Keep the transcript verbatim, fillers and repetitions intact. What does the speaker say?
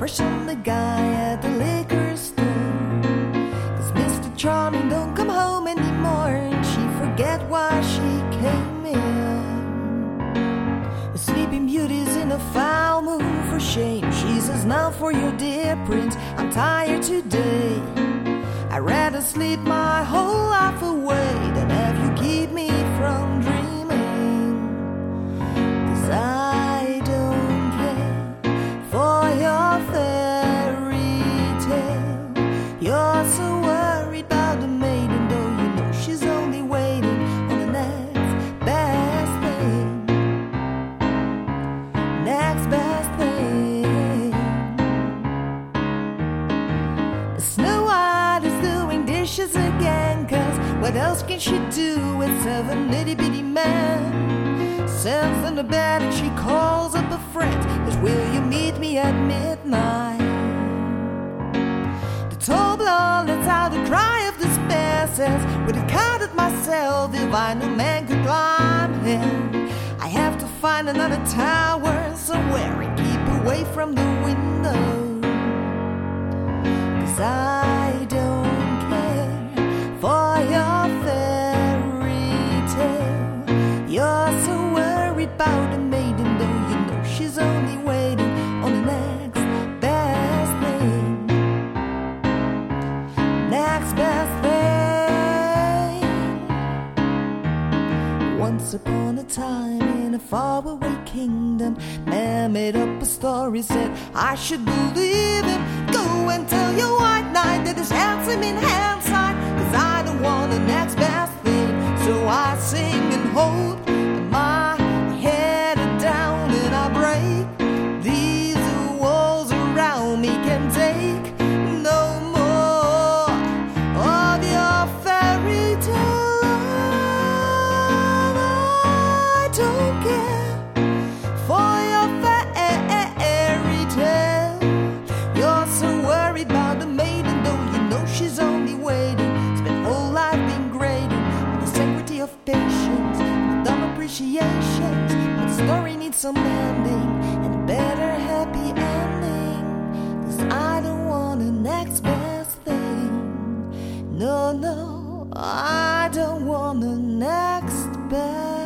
crush on the guy at the liquor store. Cause Mister Charming don't come home anymore, and she forget why she came in. The Sleeping Beauty's in a foul mood for shame. She says, now for your dear prince, I'm tired today. I'd rather sleep my whole life away than have you keep me from dreaming. Cause I don't care for your fairy tale. You're so worried about the maiden, though you know she's only waiting on the next best thing. Next best thing. Snow White is doing dishes again, cause what else can she do with seven itty-bitty men? Sends them to bed and she calls up a friend, cause will you meet me at midnight? The tall blonde lets out a cry of despair, says, would have cut it myself if I knew man could climb here. I have to find another tower somewhere and keep away from the window. Cause I don't care for your fairy tale. You're so worried about the maiden, though you know she's only waiting on the next best thing. Next best thing. Once upon a time in a faraway kingdom, man made up a story, said I should believe him. Go and tell your white knight that he's handsome in hindsight, cause I don't want the next best thing. So I sing and hold my head down and I break these walls around me. Can take no more of your fairy tale. I don't care for your fairy tale. You're so worried about the maiden, though you know she's only waiting. Spent whole life being graded on the sanctity of patience and dumb appreciations. But the story needs some ending and a better happy ending. Cause I don't want the next best thing. No, no, I don't want the next best